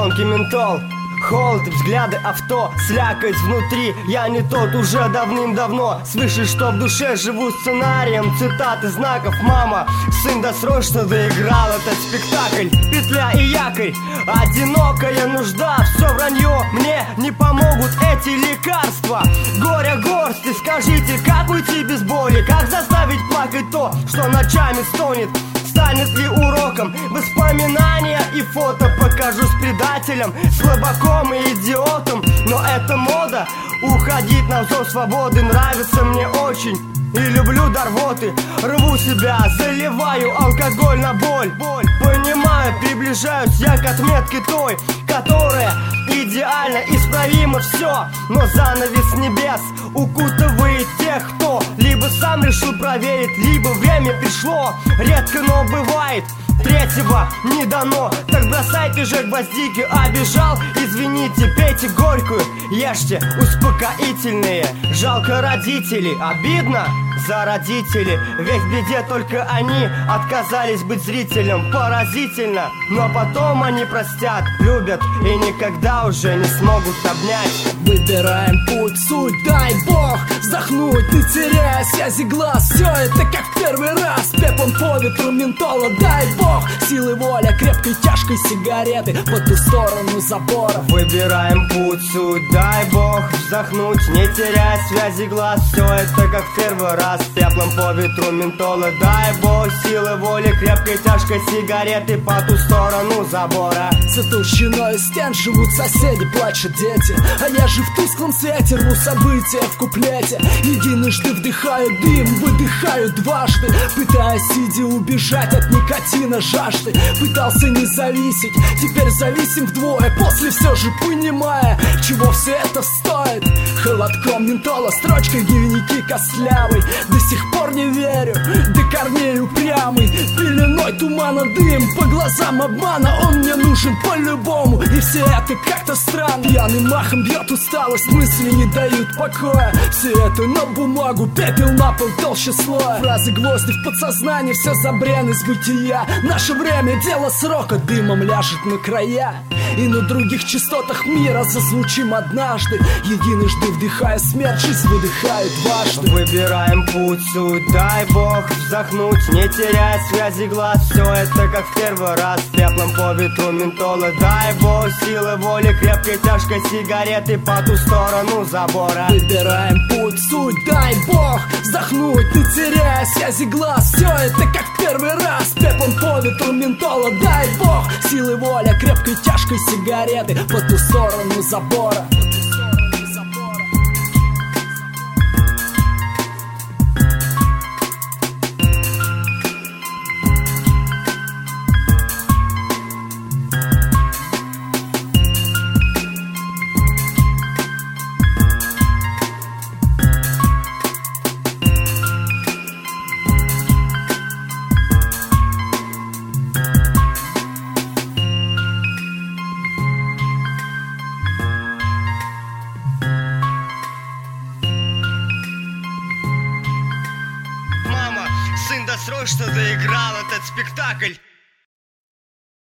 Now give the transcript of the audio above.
тонкий ментол, холод и взгляды авто, слякоть внутри. Я не тот уже давным-давно. Слышишь, что в душе живу сценарием цитат и знаков. Мама, сын досрочно доиграл этот спектакль. Петля и якорь, одинокая нужда, все вранье. Мне не помогут эти лекарства. Горя горсти, скажите, как уйти без боли? Как заставить плакать то, что ночами стонет? Станет ли уроком воспоминания и фото? Покажусь предателем, слабаком и идиотом. Но это мода, уходить на зов свободы нравится мне очень. И люблю до рвоты, рву себя, заливаю алкоголь на боль. Понимаю, приближаюсь я к отметке той, которая идеально исправимо все. Но занавес небес укутывает тех, кто либо сам решил проверить, либо время пришло. Редко, но бывает, третьего не дано. Так бросайте же гвоздики, обижал, извините, пейте горькую, ешьте успокоительные. Жалко родителей, обидно за родителей, ведь в беде только они отказались быть зрителем. Поразительно, но потом они простят, любят и никогда уже не смогут обнять. Выбираем путь, суть, дай бог вздохнуть, не теряя связи глаз. Все это как в первый раз, пеплом по ветру ментола, дай бог. Силы воля, крепкой тяжкой сигареты по ту сторону забора. Выбираем путь, суть, дай бог вздохнуть, не теряя связи глаз. Все это как в первый раз, пеплом по ветру ментола, дай бог. Силы воли, крепкой тяжкой сигареты по ту сторону забора. За толщиной стен живут соседи, плачут дети, а я же в тусклом свете рву события в куплете. Единожды вдыхаю дым, выдыхаю дважды, пытаясь сидя убежать от никотина жажды. Пытался не зависеть, теперь зависим вдвое, после все же понимая, чего все это стоит. Холодком ментола, строчкой в дневнике костлявый. До сих пор не верю, до корней упрямый. Пеленой тумана дым, по глазам обмана. Он мне нужен по-любому, и все это как-то странно. Пьяным махом бьет усталость, мысли не дают покоя. Все это на бумагу, пепел на пол толще слоя. Фразы гвозди в подсознании, все за брен из бытия. Наше время, дело срока, дымом ляжет на края. И на других частотах мира зазвучим однажды. Единожды вдыхая смерть, жизнь выдыхает дважды. Выбираем путь, суть, дай бог вздохнуть, не теряя связи глаз. Все это как в первый раз, пеплом по ветру ментола, дай бог. Силы воли, крепкой тяжкой сигареты по ту сторону забора. Выбираем путь, суть, дай бог вздохнуть, не теряя связи глаз. Все это как в первый раз, пеплом по ветру ментола, дай бог. Силы воля, крепкой тяжкой сигареты по ту сторону забора. Сын досрочно доиграл этот спектакль.